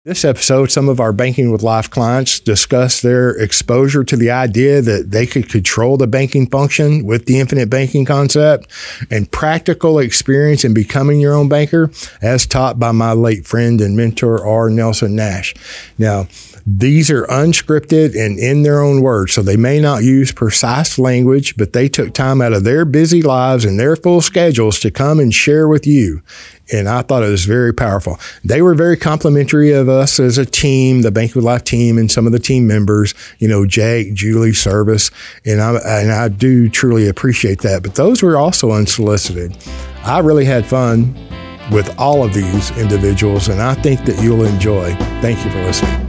This episode, some of our Banking with Life clients discuss their exposure to the idea that they could control the banking function with the infinite banking concept and practical experience in becoming your own banker, as taught by my late friend and mentor, R. Nelson Nash. Now, these are unscripted and in their own words, so they may not use precise language, but they took time out of their busy lives and their full schedules to come and share with you. And I thought it was very powerful. They were very complimentary of us as a team, the Banking with Life team, and some of the team members, Jake, Julie, Service, and I do truly appreciate that. But those were also unsolicited. I really had fun with all of these individuals, and I think that you'll enjoy. Thank you for listening.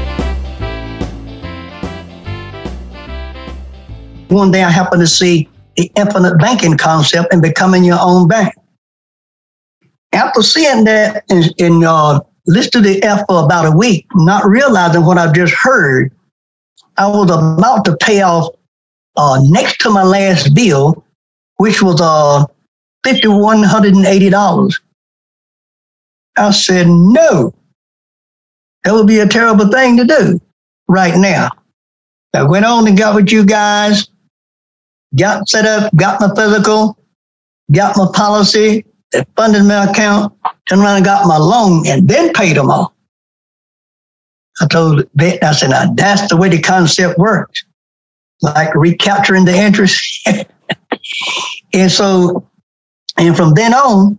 One day I happened to see the infinite banking concept and becoming your own bank. After seeing that and listening to the F for about a week, not realizing what I just heard, I was about to pay off next to my last bill, which was $5,180. I said, no, that would be a terrible thing to do right now. I went on and got with you guys, got set up, got my physical, got my policy, that funded my account, turned around and got my loan, and then paid them off. I told Vic, I said, now that's the way the concept works, like recapturing the interest. And from then on,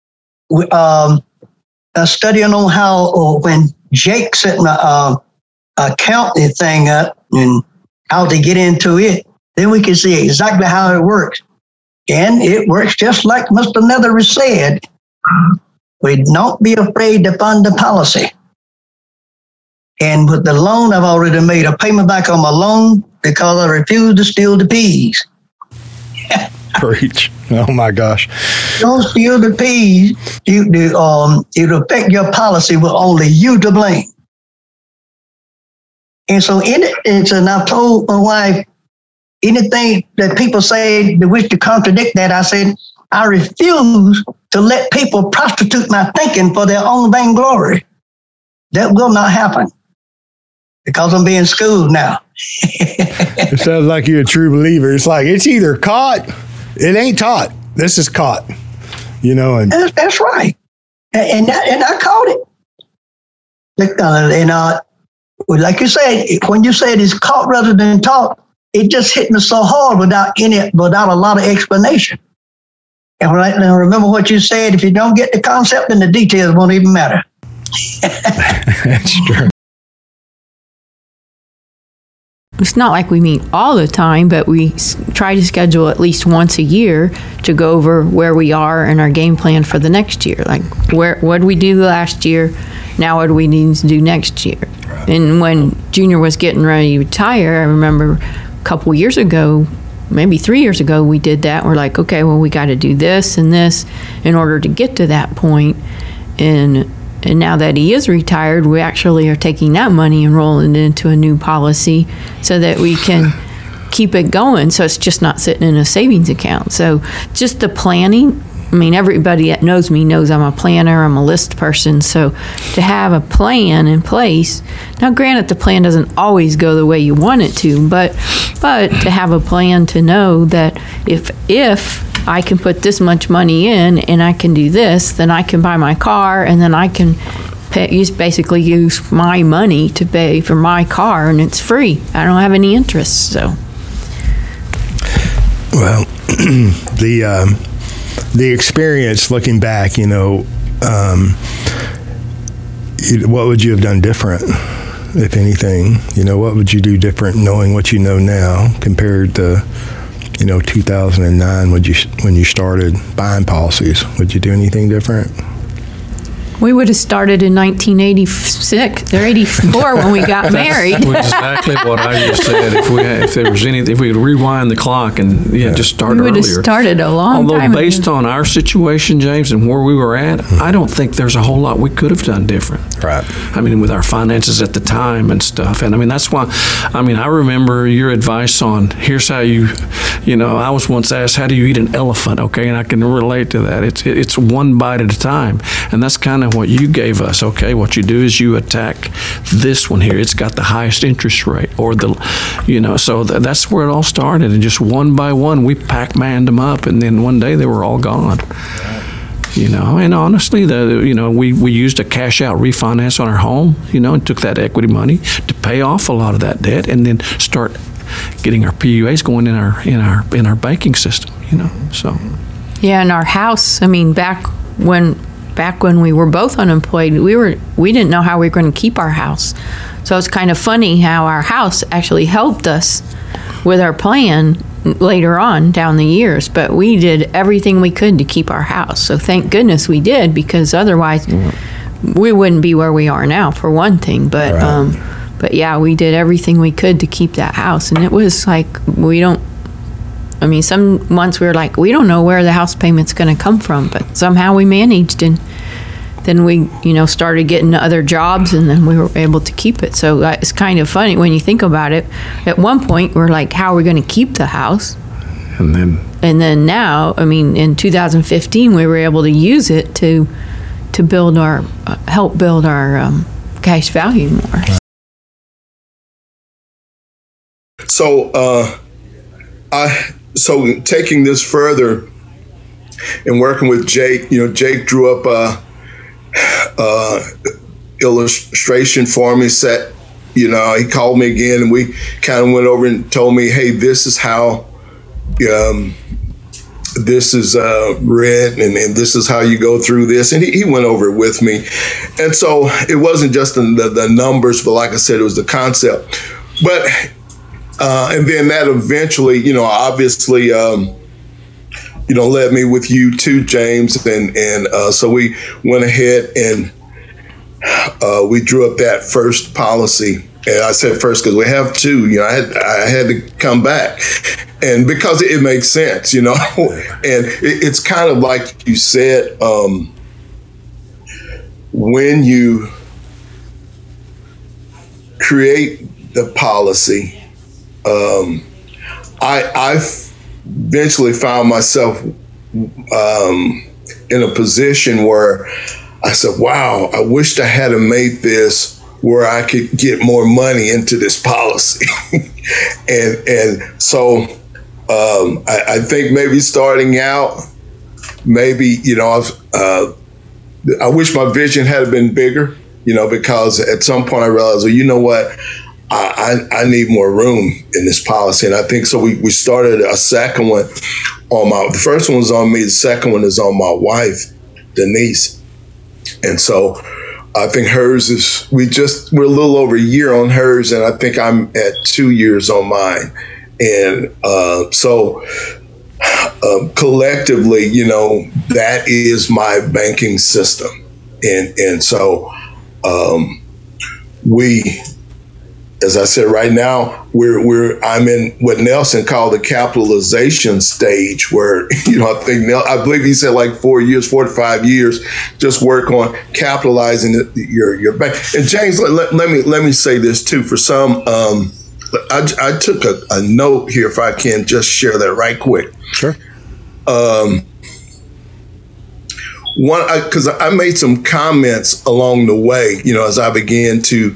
studying on how when Jake set my accounting thing up and how to get into it, then we can see exactly how it works. And it works just like Mr. Nether said. We don't be afraid to fund the policy. And with the loan, I've already made a payment back on my loan because I refuse to steal the peas. Preach. Oh my gosh. Don't steal the peas. It'll affect your policy with only you to blame. And so and I've told my wife, anything that people say they wish to contradict that, I said, I refuse to let people prostitute my thinking for their own vainglory. That will not happen because I'm being schooled now. It sounds like you're a true believer. It's like, it's either caught, it ain't taught. This is caught, And that's right. And I caught it. Like you said, when you said it's caught rather than taught, it just hit me so hard without a lot of explanation. And I remember what you said, if you don't get the concept, then the details won't even matter. That's true. It's not like we meet all the time, but we try to schedule at least once a year to go over where we are and our game plan for the next year. Like, what did we do last year? Now what do we need to do next year? Right. And when Junior was getting ready to retire, I remember a couple years ago, maybe 3 years ago, we did that. We're like, okay, well, we got to do this and this in order to get to that point. And now that he is retired, we actually are taking that money and rolling it into a new policy so that we can keep it going. So it's just not sitting in a savings account. So just the planning. I mean, everybody that knows me knows I'm a planner, I'm a list person. So to have a plan in place, now granted the plan doesn't always go the way you want it to, but to have a plan to know that if I can put this much money in and I can do this, then I can buy my car and then I can basically use my money to pay for my car and it's free. I don't have any interest, so. Well, the experience looking back, what would you have done different, if anything? What would you do different knowing what you know now compared to, 2009 when you started buying policies? Would you do anything different? We would have started in 1986 or 84 when we got married. That's exactly what I just said. If we could rewind the clock and just start earlier. We would have started a long time Although based on our situation, James, and where we were at, I don't think there's a whole lot we could have done different. Right. I mean, with our finances at the time and stuff. And I mean, that's why, I remember your advice on here's how you I was once asked, how do you eat an elephant? Okay, and I can relate to that. It's one bite at a time. And that's kind of what you gave us, okay? What you do is you attack this one here. It's got the highest interest rate, or so that's where it all started. And just one by one, we Pac-Manned them up, and then one day they were all gone. And honestly, we used a cash out refinance on our home, and took that equity money to pay off a lot of that debt, and then start getting our PUAs going in our banking system, So yeah, and our house. I mean, back when we were both unemployed, we didn't know how we were going to keep our house. So it's kind of funny how our house actually helped us with our plan later on down the years, but we did everything we could to keep our house. So thank goodness we did, because otherwise we wouldn't be where we are now, for one thing. But but yeah, we did everything we could to keep that house, and it was like some months we were like, we don't know where the house payment's going to come from, but somehow we managed, and then we started getting other jobs, and then we were able to keep it. So it's kind of funny when you think about it. At one point we're like, how are we going to keep the house? And then now, in 2015 we were able to use it to build help build our cash value more. So taking this further and working with Jake, Jake drew up illustration for me, he called me again, and we kind of went over and told me, hey, this is how this is written, and this is how you go through this. And he went over it with me. And so it wasn't just the numbers, but like I said, it was the concept. But and then that eventually, obviously, led me with you too, James. And so we went ahead and we drew up that first policy. And I said first because we have two. I had to come back, and because it makes sense, and it's kind of like you said, when you create the policy. I eventually found myself in a position where I said, wow, I wished I had made this where I could get more money into this policy. and so I think maybe starting out, maybe, I wish my vision had been bigger, because at some point I realized, well, you know what? I need more room in this policy. And I think so we started a second one the first one was on me, the second one is on my wife, Denise. And so I think hers is, we're a little over a year on hers, and I think I'm at 2 years on mine. And so collectively, that is my banking system. And so as I said, right now I'm in what Nelson called the capitalization stage, where I believe he said like 4 to 5 years, just work on capitalizing your bank. And James, let me say this too. For some, I took a note here, if I can just share that right quick. Sure. Because I made some comments along the way, as I began to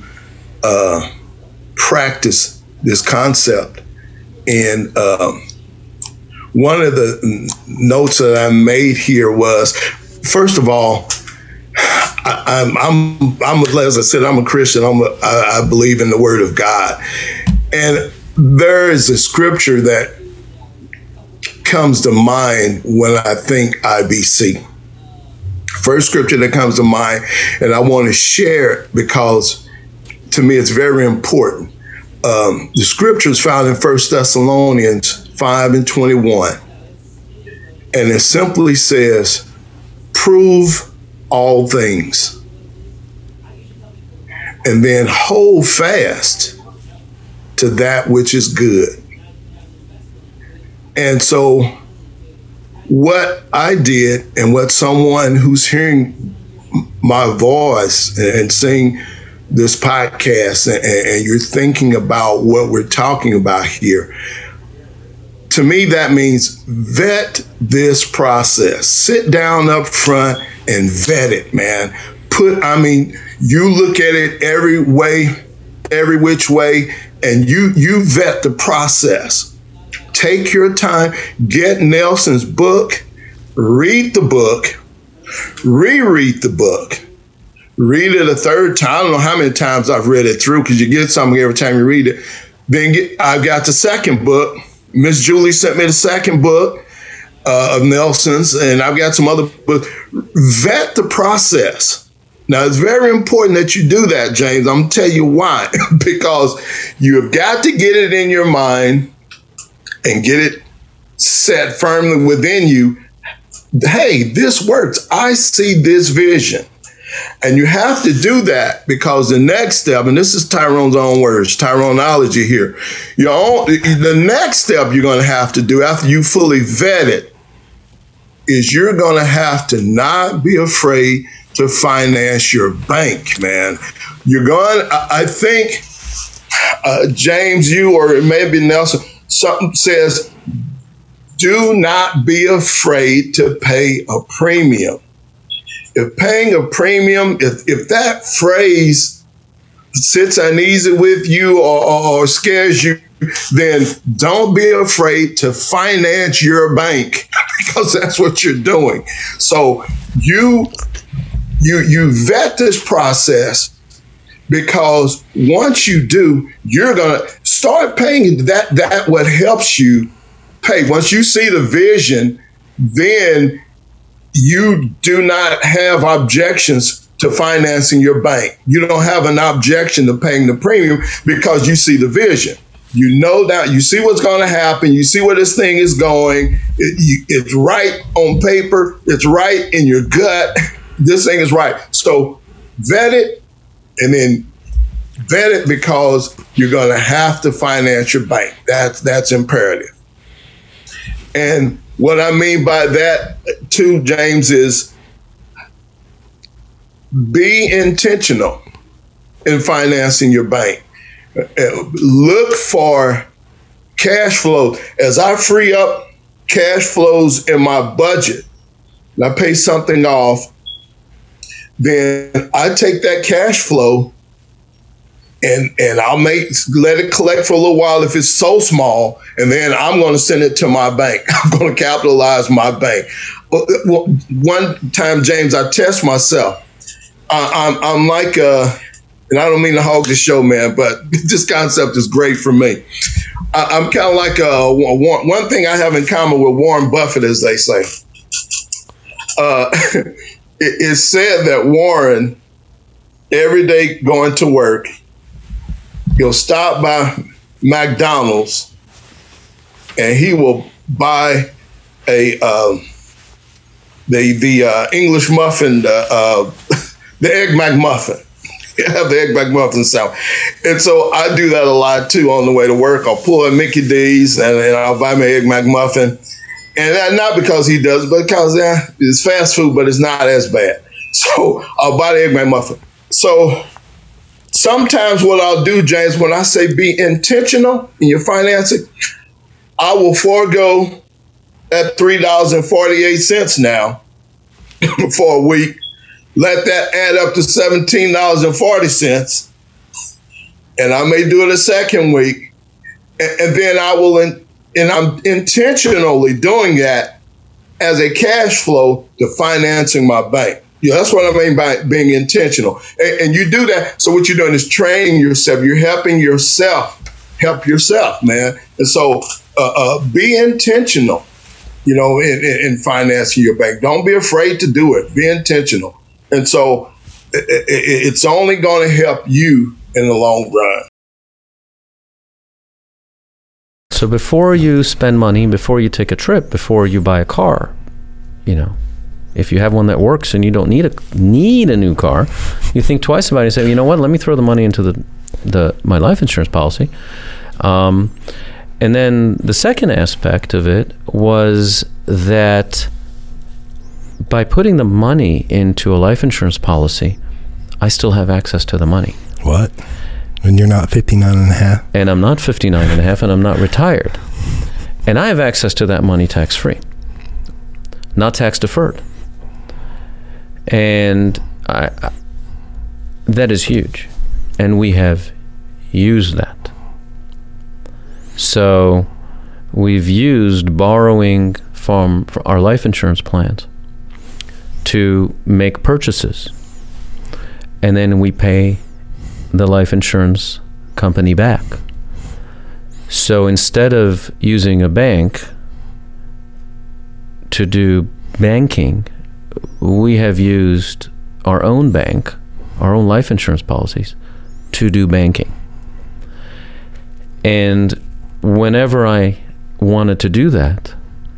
practice this concept. And one of the notes that I made here was, first of all, as I said, I'm a Christian. I believe in the Word of God. And there is a scripture that comes to mind when I think IBC. First scripture that comes to mind, and I want to share it because to me it's very important. The scripture is found in 1 Thessalonians 5:21. And it simply says, prove all things, and then hold fast to that which is good. And so what I did, and what someone who's hearing my voice and seeing this podcast, and you're thinking about what we're talking about here, to me, that means vet this process. Sit down up front and vet it, man. You look at it every which way, and you vet the process. Take your time, get Nelson's book, read the book, reread the book, read it a third time. I don't know how many times I've read it through, because you get something every time you read it. Then I've got the second book. Miss Julie sent me the second book of Nelson's, and I've got some other books. Vet the process. Now, it's very important that you do that, James. I'm going to tell you why. Because you have got to get it in your mind and get it set firmly within you. Hey, this works. I see this vision. And you have to do that, because the next step, and this is Tyrone's own words, Tyroneology here, the next step you're going to have to do after you fully vet it is you're going to have to not be afraid to finance your bank, man. I think, James, you, or it may be Nelson, something says, do not be afraid to pay a premium. If paying a premium, if that phrase sits uneasy with you or scares you, then don't be afraid to finance your bank, because that's what you're doing. So you vet this process, because once you do, you're going to start paying that what helps you pay. Once you see the vision, then you do not have objections to financing your bank. You don't have an objection to paying the premium, because you see the vision. You know that, you see what's going to happen. You see where this thing is going. It's right on paper. It's right in your gut. This thing is right. So vet it, and then vet it, because you're going to have to finance your bank. That's imperative. And what I mean by that too, James, is be intentional in financing your bank. Look for cash flow. As I free up cash flows in my budget, and I pay something off, then I take that cash flow and I'll let it collect for a little while if it's so small, and then I'm going to send it to my bank. I'm going to capitalize my bank. One time, James, I test myself. I'm like, and I don't mean to hog the show, man, but this concept is great for me. I'm kind of like one thing I have in common with Warren Buffett, as they say. It's said that Warren, every day going to work, he'll stop by McDonald's and he will buy the English muffin, the Egg McMuffin. Have the Egg McMuffin sound. And so I do that a lot too on the way to work. I'll pull a Mickey D's and I'll buy my Egg McMuffin. And not because he does, but because it's fast food, but it's not as bad. So I'll buy the Egg McMuffin. So sometimes what I'll do, James, when I say be intentional in your financing, I will forego at $3.48 now for a week. Let that add up to $17.40. And I may do it a second week. And then I will, and I'm intentionally doing that as a cash flow to financing my bank. Yeah, that's what I mean by being intentional. And you do that. So what you're doing is training yourself. You're helping yourself. Help yourself, man. And so be intentional, in financing your bank. Don't be afraid to do it. Be intentional. And so it's only going to help you in the long run. So before you spend money, before you take a trip, before you buy a car, if you have one that works and you don't need a new car, you think twice about it and say, you know what, let me throw the money into my life insurance policy. And then the second aspect of it was that by putting the money into a life insurance policy, I still have access to the money. What? And you're not 59 and a half? And I'm not 59 and a half, and I'm not retired. And I have access to that money tax-free, not tax-deferred. And that is huge. And we have used that. So we've used borrowing from our life insurance plans to make purchases. And then we pay the life insurance company back. So instead of using a bank to do banking, we have used our own bank, our own life insurance policies, to do banking. And whenever I wanted to do that,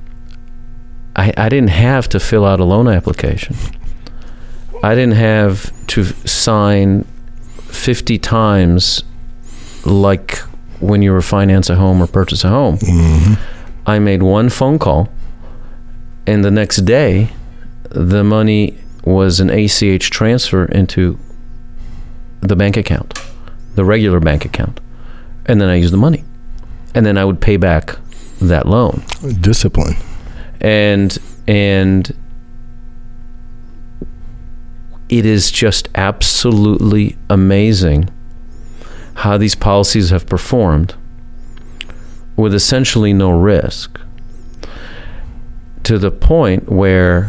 I didn't have to fill out a loan application. I didn't have to sign 50 times like when you refinance a home or purchase a home. Mm-hmm. I made one phone call, and the next day, the money was an ACH transfer into the bank account, the regular bank account. And then I used the money. And then I would pay back that loan. Discipline. And it is just absolutely amazing how these policies have performed with essentially no risk, to the point where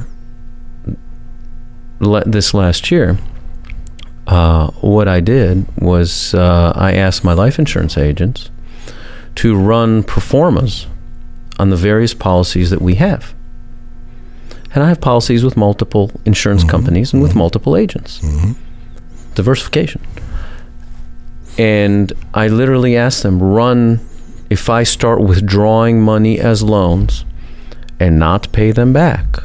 this last year, what I did was I asked my life insurance agents to run performas on the various policies that we have. And I have policies with multiple insurance companies and with multiple agents. Diversification. And I literally asked them, run, if I start withdrawing money as loans and not pay them back,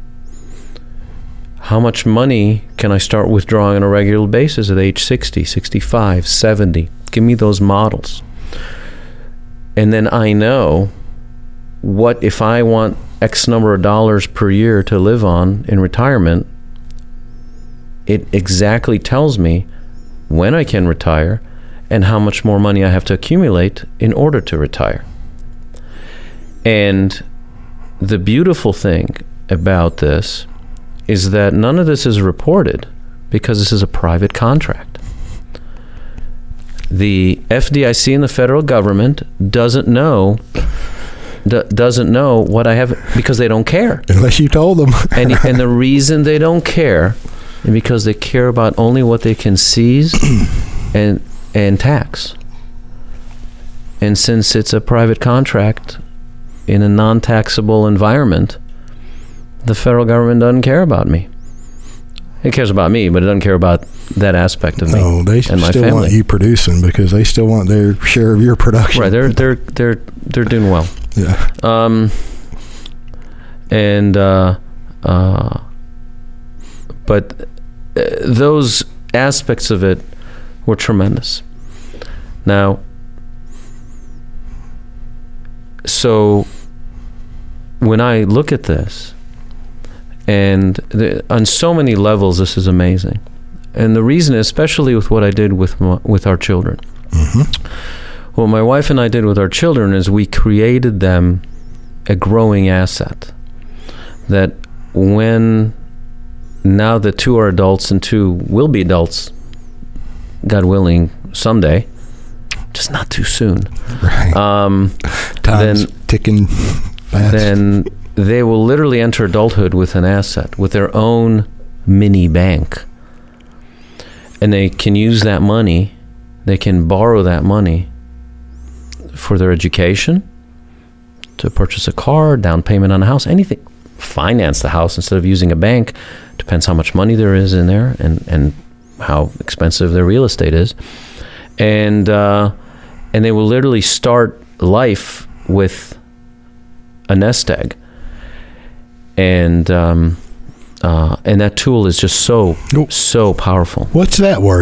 how much money can I start withdrawing on a regular basis at age 60, 65, 70? Give me those models. And then I know what, if I want X number of dollars per year to live on in retirement, it exactly tells me when I can retire and how much more money I have to accumulate in order to retire. And the beautiful thing about this is that none of this is reported because this is a private contract. The FDIC and the federal government doesn't know what I have, because they don't care. Unless you told them. and the reason they don't care is because they care about only what they can seize and tax. And since it's a private contract in a non-taxable environment, the federal government doesn't care about me. It cares about me, but it doesn't care about that aspect of me and my family. They still want you producing because they still want their share of your production. Right, they're doing well. Yeah. But those aspects of it were tremendous. Now, so when I look at this, and on so many levels, this is amazing. And the reason, especially with what I did with our children, what my wife and I did with our children is we created them a growing asset. That when now the two are adults and two will be adults, God willing, someday, just not too soon. Right. Time's ticking fast. Then they will literally enter adulthood with an asset, with their own mini bank. And they can use that money, they can borrow that money for their education, to purchase a car, down payment on a house, anything. Finance the house instead of using a bank. Depends how much money there is in there and how expensive their real estate is. And they will literally start life with a nest egg. And that tool is just so powerful. What's that worth?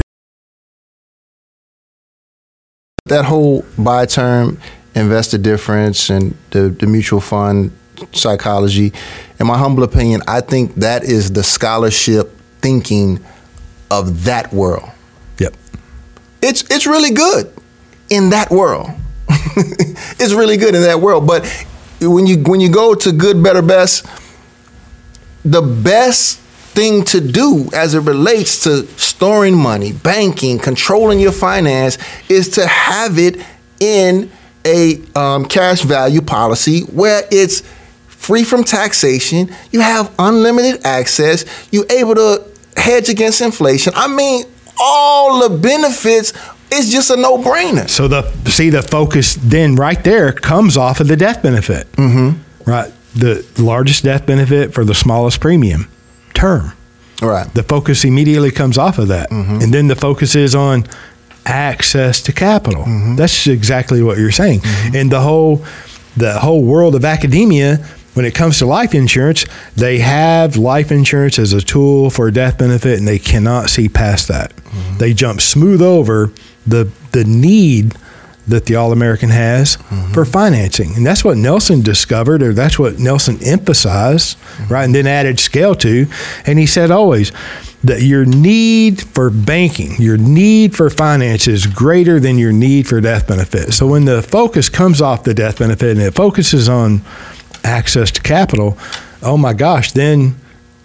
That whole buy term, investor difference, and the mutual fund psychology, in my humble opinion, I think that is the scholarship thinking of that world. Yep. It's really good in that world. It's really good in that world. But when you go to good, better, best, the best thing to do as it relates to storing money, banking, controlling your finance is to have it in a cash value policy where it's free from taxation. You have unlimited access. You're able to hedge against inflation. I mean, all the benefits. It's just a no-brainer. So the focus then right there comes off of the death benefit, right? The largest death benefit for the smallest premium, term. Right. The focus immediately comes off of that, and then the focus is on access to capital. That's exactly what you're saying. And the whole world of academia, when it comes to life insurance, they have life insurance as a tool for a death benefit, and they cannot see past that. They jump smooth over the need that the All-American has for financing. And that's what Nelson discovered, or that's what Nelson emphasized, right? And then added scale to. And he said always that your need for banking, your need for finance is greater than your need for death benefit. So when the focus comes off the death benefit and it focuses on access to capital, oh my gosh, then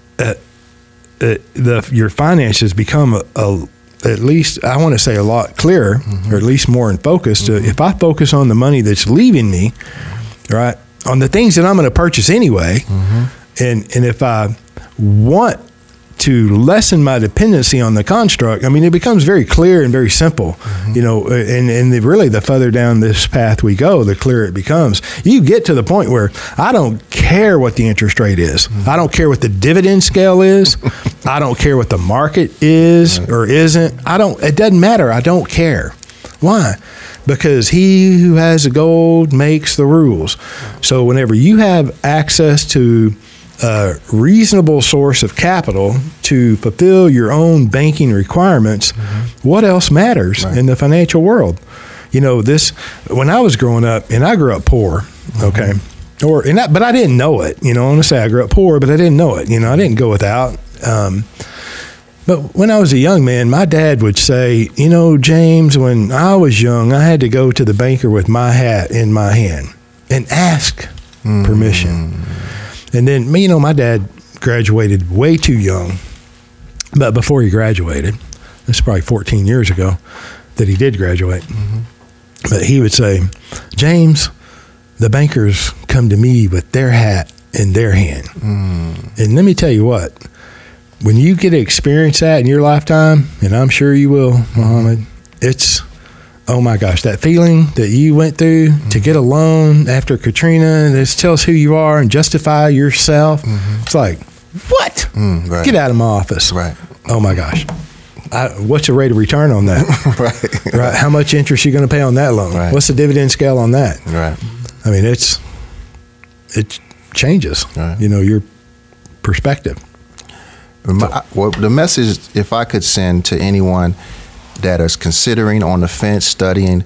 your finances become at least, I want to say, a lot clearer, or at least more in focus. If I focus on the money that's leaving me, right, on the things that I'm going to purchase anyway, and if I want to lessen my dependency on the construct, I mean, it becomes very clear and very simple, you know, and really the further down this path we go, the clearer it becomes. You get to the point where I don't care what the interest rate is. I don't care what the dividend scale is. I don't care what the market is or isn't. It doesn't matter. I don't care. Why? Because he who has the gold makes the rules. So whenever you have access to a reasonable source of capital to fulfill your own banking requirements, what else matters in the financial world? You know, when I was growing up, and I grew up poor, okay, but I didn't know it. You know, I want to say I grew up poor, but I didn't know it. You know, I didn't go without. But when I was a young man, my dad would say, you know, James, when I was young, I had to go to the banker with my hat in my hand and ask permission. And then, you know, my dad graduated way too young. But before he graduated, this is probably 14 years ago that he did graduate. But he would say, James, the bankers come to me with their hat in their hand. And let me tell you what, when you get to experience that in your lifetime, and I'm sure you will, Muhammad, it's, oh my gosh, that feeling that you went through to get a loan after Katrina, this tells who you are and justify yourself. It's like, what? Right. Get out of my office. Right. Oh my gosh. What's the rate of return on that? Right. How much interest are you going to pay on that loan? Right. What's the dividend scale on that? Right. I mean, it changes, you know, your perspective. Well, the message, if I could send to anyone that is considering, on the fence, studying,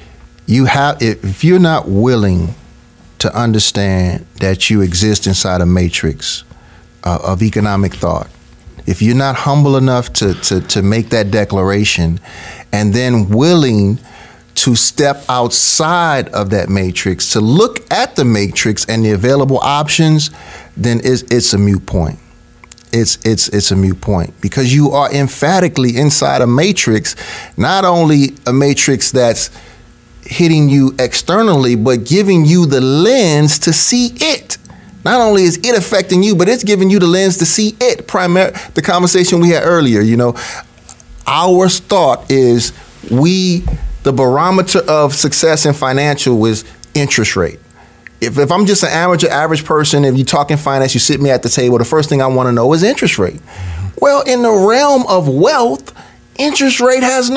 if you're not willing to understand that you exist inside a matrix of economic thought, if you're not humble enough to make that declaration, and then willing to step outside of that matrix, to look at the matrix and the available options, then it's a moot point. It's a moot point, because you are emphatically inside a matrix, not only a matrix that's hitting you externally, but giving you the lens to see it. Not only is it affecting you, but it's giving you the lens to see it. The conversation we had earlier, you know, our thought is the barometer of success in financial is interest rate. If I'm just an average person, if you're talking finance, you sit me at the table, the first thing I want to know is interest rate. Well, in the realm of wealth, interest rate has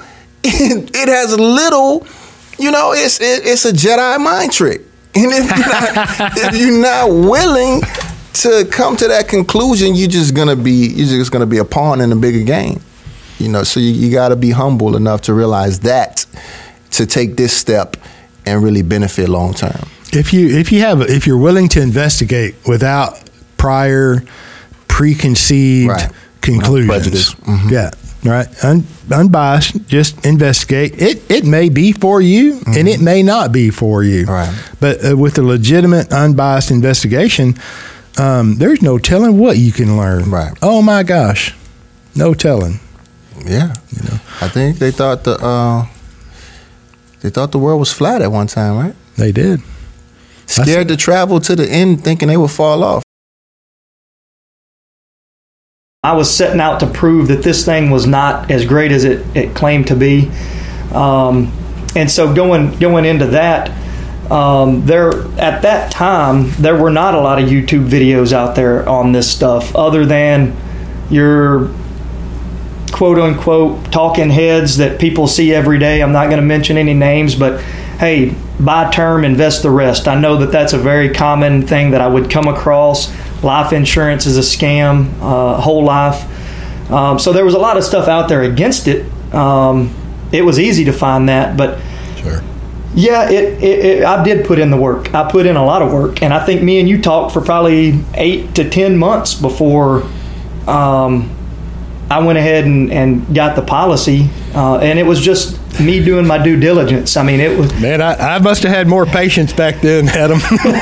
it has little, you know, it's a Jedi mind trick. And if you're not willing to come to that conclusion, you're just gonna be a pawn in a bigger game. You know, so you got to be humble enough to realize that, to take this step and really benefit long term. If you're willing to investigate without prior preconceived conclusions, prejudice, Right, unbiased, just investigate. It may be for you, and it may not be for you. Right. But with a legitimate, unbiased investigation, there's no telling what you can learn. Right. Oh my gosh, no telling. Yeah. I think they thought the world was flat at one time, right? They did. Scared to travel to the end, thinking they would fall off. I was setting out to prove that this thing was not as great as it claimed to be. And so going into that, at that time, there were not a lot of YouTube videos out there on this stuff other than your quote-unquote talking heads that people see every day. I'm not going to mention any names, but hey, buy term, invest the rest. I know that that's a very common thing that I would come across. Life insurance is a scam, whole life. So there was a lot of stuff out there against it. It was easy to find that, but sure. Yeah, I did put in the work. I put in a lot of work, and I think me and you talked for probably 8 to 10 months before I went ahead and got the policy, and it was just me doing my due diligence. I mean, it was. Man, I must have had more patience back then, Adam.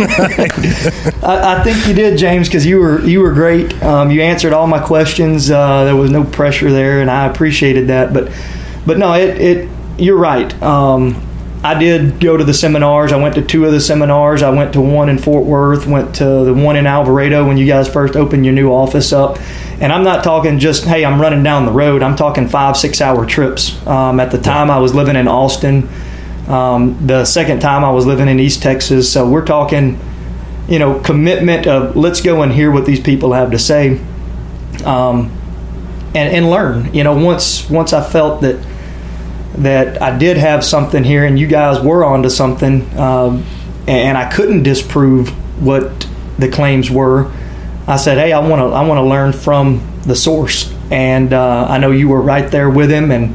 I think you did, James, because you were great. You answered all my questions. There was no pressure there, and I appreciated that. But no, you're right. I did go to the seminars. I went to 2 of the seminars. I went to one in Fort Worth, went to the one in Alvarado when you guys first opened your new office up. And I'm not talking just, hey, I'm running down the road. I'm talking 5-6 hour trips. At the time I was living in Austin. The second time I was living in East Texas. So we're talking, commitment of let's go and hear what these people have to say, and learn. Once I felt that I did have something here and you guys were onto something, and I couldn't disprove what the claims were, I said, hey, I want to learn from the source. And I know you were right there with him, and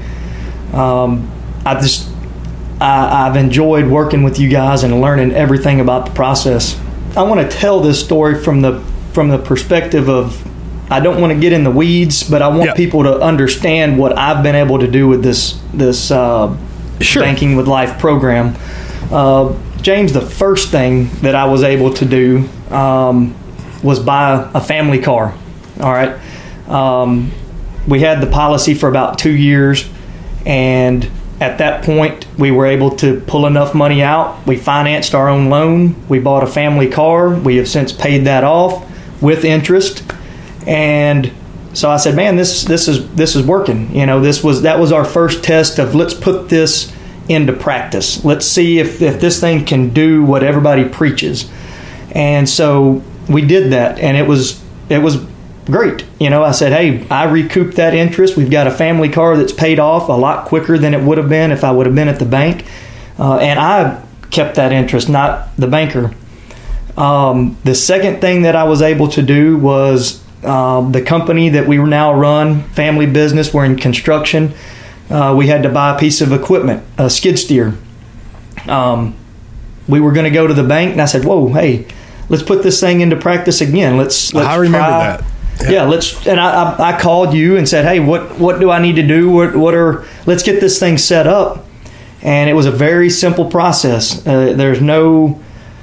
I've enjoyed working with you guys and learning everything about the process. I want to tell this story from the perspective of, I don't want to get in the weeds, but I want people to understand what I've been able to do with this Sure. Banking with Life program. James, the first thing that I was able to do was buy a family car. All right. We had the policy for about 2 years, and at that point, we were able to pull enough money out. We financed our own loan. We bought a family car. We have since paid that off with interest. And so I said, man, this is working. That was our first test of let's put this into practice. Let's see if this thing can do what everybody preaches. And so we did that, and it was great. I said, hey, I recouped that interest. We've got a family car that's paid off a lot quicker than it would have been if I would have been at the bank. And I kept that interest, not the banker. The second thing that I was able to do was the company that we now run, family business, we're in construction. We had to buy a piece of equipment, a skid steer. We were going to go to the bank, and I said, whoa, hey, let's put this thing into practice again. Let's I remember try. that. Yeah, and I called you and said, hey, what do I need to do? Let's get this thing set up. And it was a very simple process. There's no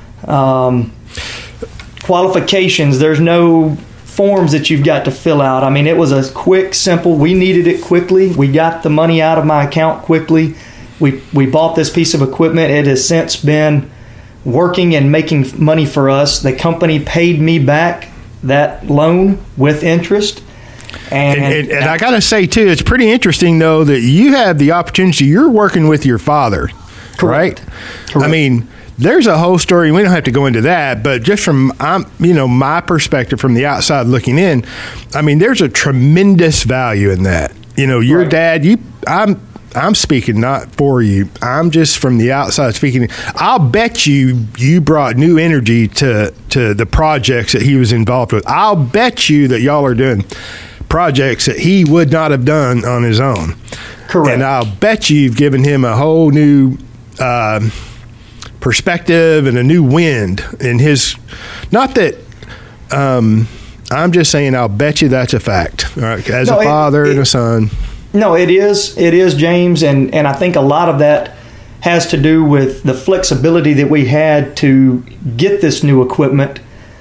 qualifications. There's no forms that you've got to fill out. I mean, it was a quick, simple. We needed it quickly. We got the money out of my account quickly. We bought this piece of equipment. It has since been working and making money for us. The company paid me back that loan with interest. And I got to say, too, it's pretty interesting, though, that you have the opportunity. You're working with your father, correct. right? Correct. I mean, there's a whole story. We don't have to go into that, but just from my perspective from the outside looking in, I mean, there's a tremendous value in that. Your right. dad, I'm speaking not for you. I'm just from the outside speaking. I'll bet you brought new energy to the projects that he was involved with. I'll bet you that y'all are doing projects that he would not have done on his own. Correct. And I'll bet you've given him a whole new perspective and a new wind in his. Not that. I'm just saying. I'll bet you that's a fact. All right, as a father and a son. No, it is, James, and I think a lot of that has to do with the flexibility that we had to get this new equipment.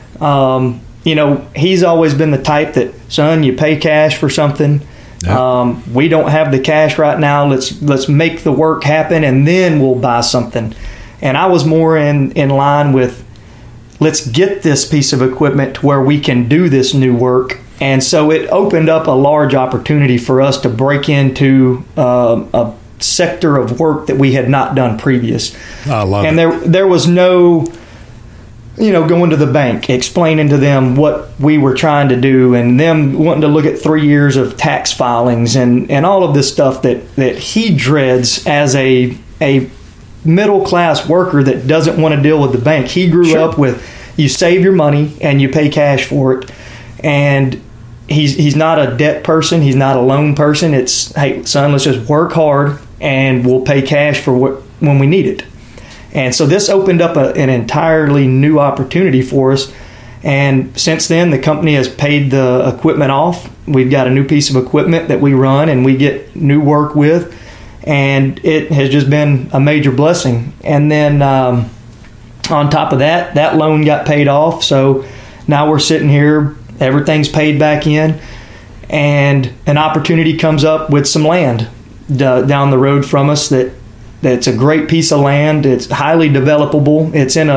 He's always been the type that, son, you pay cash for something. Yep. We don't have the cash right now. Let's make the work happen, and then we'll buy something. And I was more in line with, let's get this piece of equipment to where we can do this new work. And so it opened up a large opportunity for us to break into a sector of work that we had not done previous. I love it. And there was no, going to the bank, explaining to them what we were trying to do, and them wanting to look at 3 years of tax filings and all of this stuff that he dreads as a middle class worker that doesn't want to deal with the bank. He grew up with, you save your money and you pay cash for it. And he's not a debt person. He's not a loan person. It's, hey, son, let's just work hard and we'll pay cash for when we need it. And so this opened up an entirely new opportunity for us. And since then, the company has paid the equipment off. We've got a new piece of equipment that we run and we get new work with. And it has just been a major blessing. And then on top of that loan got paid off. So now we're sitting here, everything's paid back in, and an opportunity comes up with some land down the road from us that's a great piece of land. It's highly developable. It's in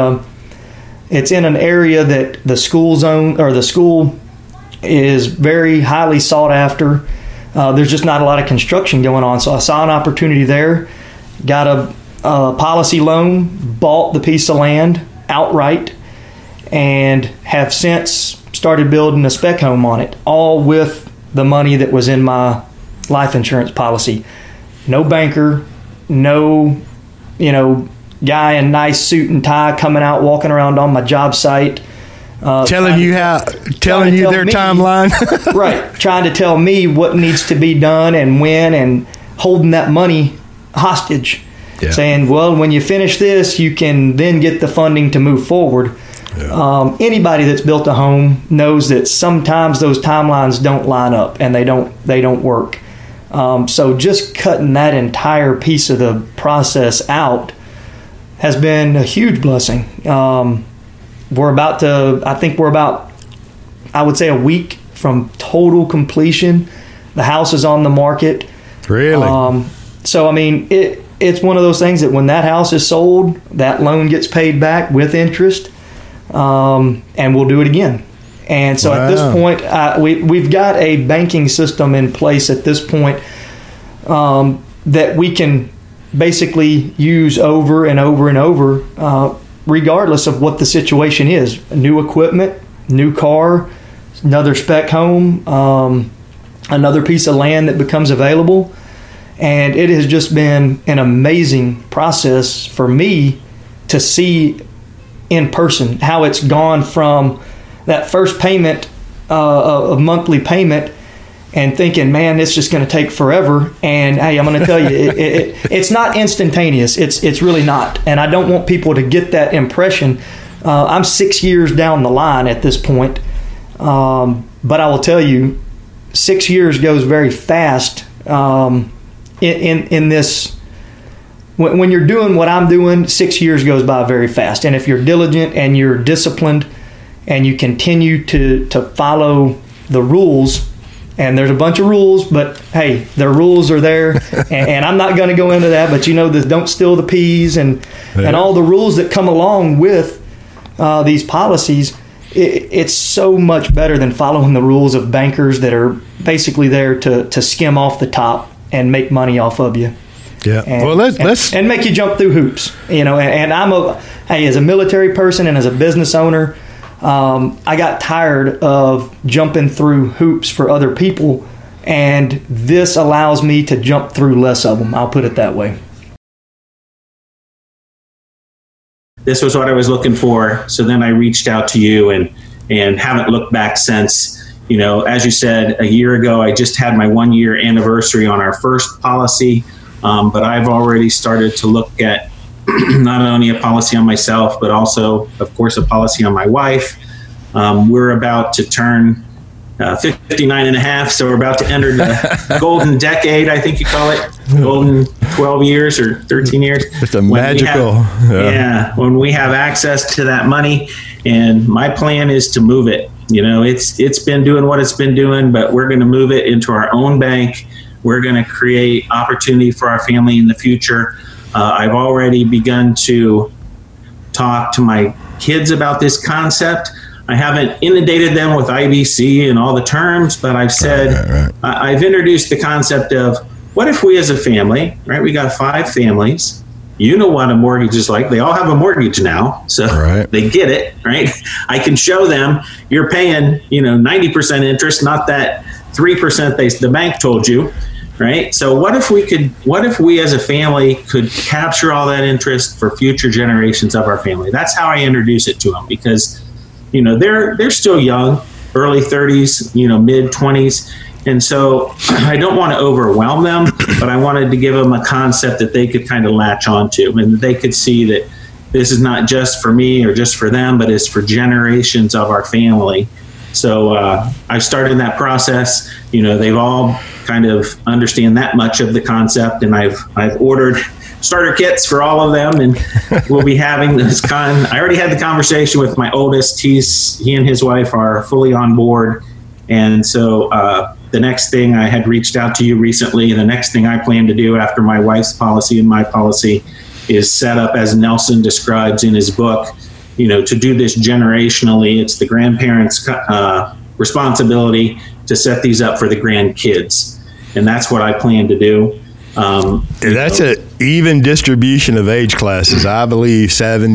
an area that the school zone, or the school, is very highly sought after. There's just not a lot of construction going on. So I saw an opportunity there, got a policy loan, bought the piece of land outright, and have since started building a spec home on it, all with the money that was in my life insurance policy. No banker, no, guy in nice suit and tie coming out, walking around on my job site. Telling you their timeline. Right. Trying to tell me what needs to be done and when, and holding that money hostage. Yeah. Saying, well, when you finish this, you can then get the funding to move forward. Yeah. Anybody that's built a home knows that sometimes those timelines don't line up and they don't work. So just cutting that entire piece of the process out has been a huge blessing. We're about, I would say, a week from total completion. The house is on the market. Really? So, I mean, it's one of those things that when that house is sold, that loan gets paid back with interest, and we'll do it again. And so At this point, we've got a banking system in place at this point that we can basically use over and over and over, regardless of what the situation is. New equipment, new car, another spec home, another piece of land that becomes available. And it has just been an amazing process for me to see in person how it's gone from that first payment, a monthly payment, and thinking, man, it's just going to take forever. And hey, I'm going to tell you, it's not instantaneous. It's really not. And I don't want people to get that impression. I'm 6 years down the line at this point. But I will tell you, 6 years goes very fast in this. When you're doing what I'm doing, 6 years goes by very fast. And if you're diligent and you're disciplined and you continue to follow the rules, and there's a bunch of rules, but hey, the rules are there, and I'm not going to go into that, but the don't steal the peas and all the rules that come along with these policies. It's so much better than following the rules of bankers that are basically there to skim off the top and make money off of you. Yeah. And make you jump through hoops, and as a military person and as a business owner, I got tired of jumping through hoops for other people, and this allows me to jump through less of them. I'll put it that way. This was what I was looking for. So then I reached out to you and haven't looked back since. As you said, a year ago, I just had my 1 year anniversary on our first policy. But I've already started to look at not only a policy on myself, but also, of course, a policy on my wife. We're about to turn 59 and a half. So we're about to enter the golden decade, I think you call it, golden 12 years or 13 years. It's a magical. When we have access to that money. And my plan is to move it. You know, it's been doing what it's been doing, but we're going to move it into our own bank. We're going to create opportunity for our family in the future. I've already begun to talk to my kids about this concept. I haven't inundated them with IBC and all the terms, but I've said, I've introduced the concept of what if we as a family, right? We got 5 families. You know what a mortgage is like. They all have a mortgage now, so they get it, right? I can show them you're paying, 90% interest, not that 3% the bank told you, right? So what if we as a family could capture all that interest for future generations of our family? That's how I introduce it to them, because they're still young, early 30s, mid 20s. And so I don't want to overwhelm them, but I wanted to give them a concept that they could kind of latch onto, and they could see that this is not just for me or just for them, but it's for generations of our family. So I've started that process. They've all kind of understand that much of the concept, and I've ordered starter kits for all of them, and we'll be having this I already had the conversation with my oldest. He and his wife are fully on board. And so the next thing, I had reached out to you recently, the next thing I plan to do after my wife's policy and my policy is set up, as Nelson describes in his book, to do this generationally. It's the grandparents' responsibility to set these up for the grandkids. And that's what I plan to do. That's an even distribution of age classes. I believe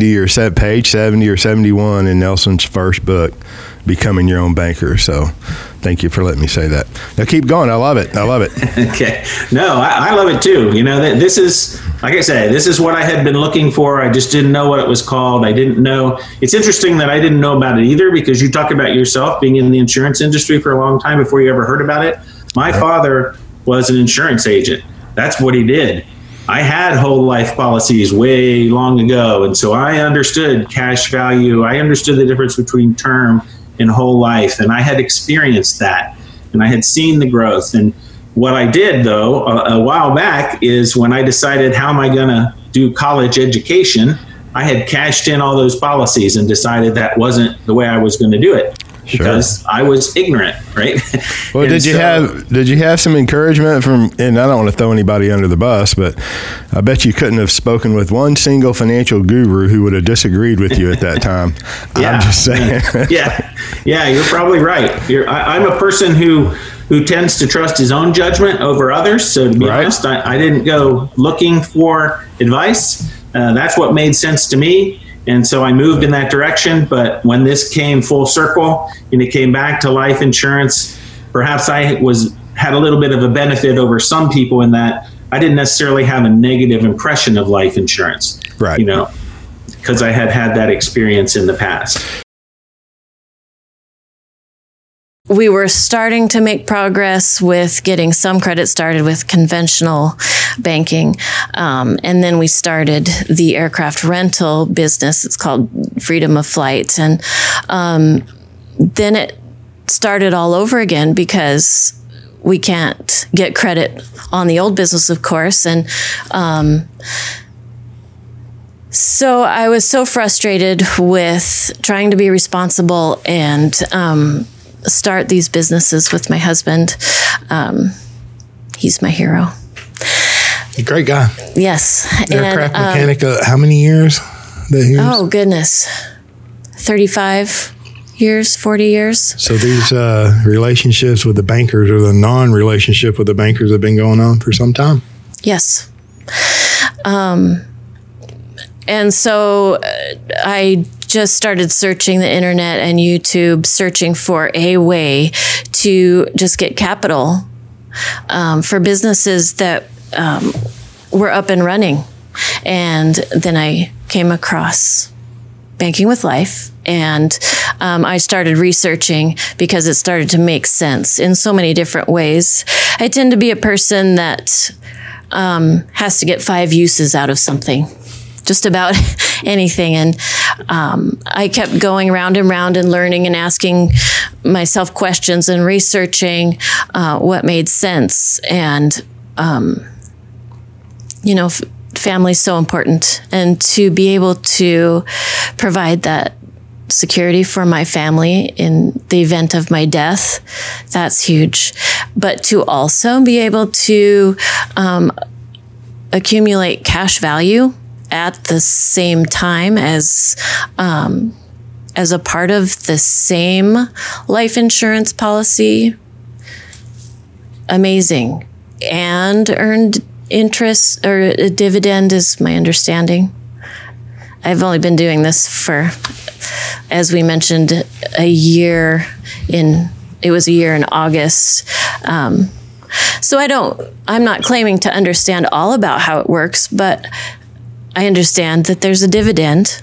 page 70 or 71 in Nelson's first book, Becoming Your Own Banker. So thank you for letting me say that. Now keep going. I love it. Okay. No, I love it too. This is, like I say, this is what I had been looking for. I just didn't know what it was called. I didn't know. It's interesting that I didn't know about it either, because you talk about yourself being in the insurance industry for a long time before you ever heard about it. My father was an insurance agent. That's what he did. I had whole life policies way long ago, and so I understood cash value. I understood the difference between term and whole life, and I had experienced that, and I had seen the growth. And what I did, though, a while back is when I decided how am I going to do college education, I had cashed in all those policies and decided that wasn't the way I was going to do it. Because I was ignorant, right? Well, did you have some encouragement from, and I don't want to throw anybody under the bus, but I bet you couldn't have spoken with one single financial guru who would have disagreed with you at that time. I'm just saying. Yeah, you're probably right. I'm a person who tends to trust his own judgment over others. So to be honest, I didn't go looking for advice. That's what made sense to me. And so I moved in that direction. But when this came full circle and it came back to life insurance, perhaps I had a little bit of a benefit over some people in that I didn't necessarily have a negative impression of life insurance, right? Because I had that experience in the past. We were starting to make progress with getting some credit started with conventional banking. And then we started the aircraft rental business. It's called Freedom of Flight. And then it started all over again because we can't get credit on the old business, of course. And so I was so frustrated with trying to be responsible and start these businesses with my husband. He's my hero. Great guy. Yes. Aircraft mechanic. How many years? Oh, goodness. 35 years, 40 years. So these relationships with the bankers, or the non-relationship with the bankers, have been going on for some time? Yes. And so I just started searching the internet and YouTube, searching for a way to just get capital for businesses that were up and running. And then I came across Banking with Life, and I started researching because it started to make sense in so many different ways. I tend to be a person that has to get 5 uses out of something, just about anything. And I kept going round and round and learning and asking myself questions and researching what made sense. And, family's so important. And to be able to provide that security for my family in the event of my death, that's huge. But to also be able to accumulate cash value at the same time as a part of the same life insurance policy, amazing. And earned interest or a dividend is my understanding. I've only been doing this for, as we mentioned, a year in August. So I'm not claiming to understand all about how it works, but I understand that there's a dividend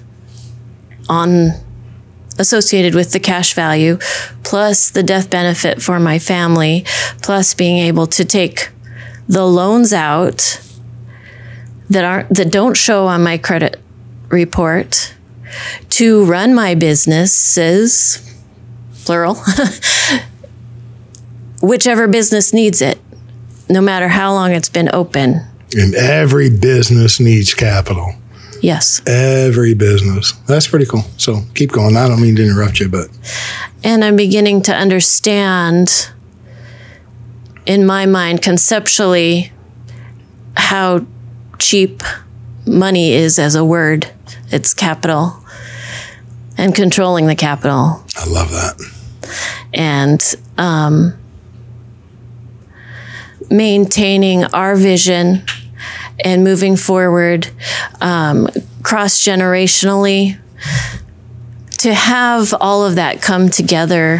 associated with the cash value, plus the death benefit for my family, plus being able to take the loans out that don't show on my credit report to run my businesses, plural, whichever business needs it, no matter how long it's been open. And every business needs capital. Yes. Every business. That's pretty cool. So keep going. I don't mean to interrupt you, but. And I'm beginning to understand, in my mind, conceptually, how cheap money is as a word. It's capital and controlling the capital. I love that. And maintaining our vision and moving forward cross-generationally, to have all of that come together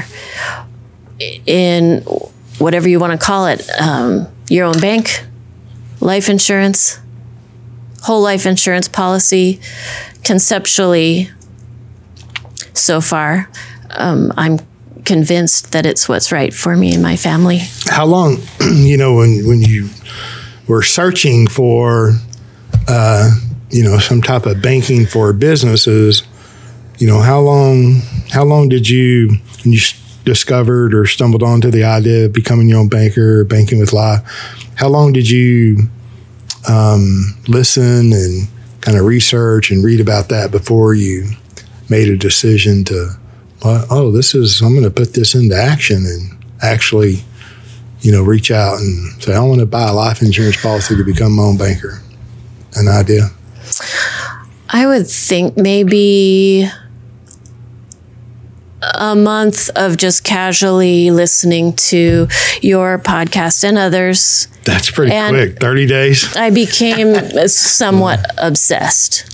in whatever you want to call it, your own bank, life insurance, whole life insurance policy, conceptually, so far, I'm convinced that it's what's right for me and my family. How long, when you were searching for, some type of banking for businesses, how long did you, when you discovered or stumbled onto the idea of becoming your own banker, banking with life, how long did you listen and kind of research and read about that before you made a decision to, I'm going to put this into action and actually, reach out and say, I want to buy a life insurance policy to become my own banker? An idea? I would think maybe a month of just casually listening to your podcast and others. That's pretty quick. 30 days. I became somewhat obsessed.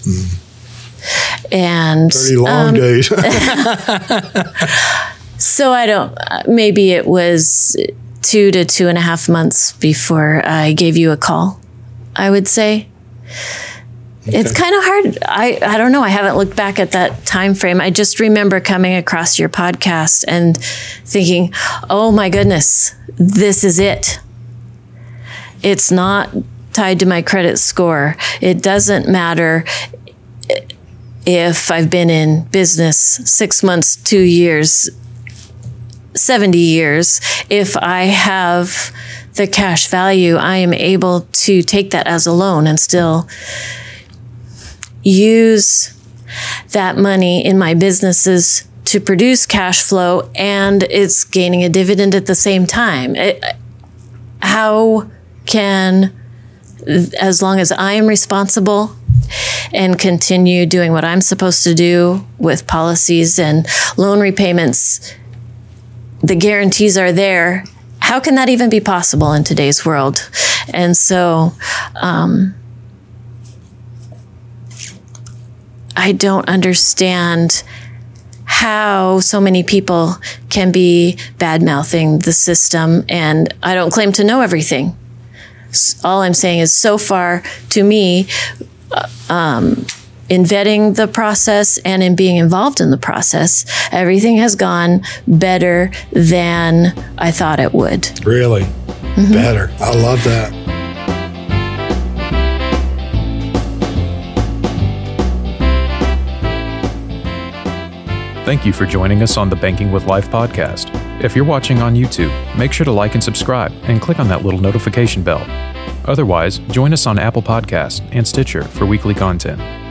And 30 long days. So maybe it was 2 to 2.5 months before I gave you a call, I would say. Okay. It's kind of hard. I don't know. I haven't looked back at that time frame. I just remember coming across your podcast and thinking, oh my goodness, this is it. It's not tied to my credit score. It doesn't matter if I've been in business 6 months, 2 years, 70 years. If I have the cash value, I am able to take that as a loan and still use that money in my businesses to produce cash flow, and it's gaining a dividend at the same time. How can, as long as I am responsible and continue doing what I'm supposed to do with policies and loan repayments, the guarantees are there. How can that even be possible in today's world? And so I don't understand how so many people can be bad-mouthing the system, and I don't claim to know everything. All I'm saying is, so far, to me, in vetting the process and in being involved in the process, everything has gone better than I thought it would. Really? Mm-hmm. Better. I love that. Thank you for joining us on the Banking with Life podcast. If you're watching on YouTube, make sure to like and subscribe and click on that little notification bell. Otherwise, join us on Apple Podcasts and Stitcher for weekly content.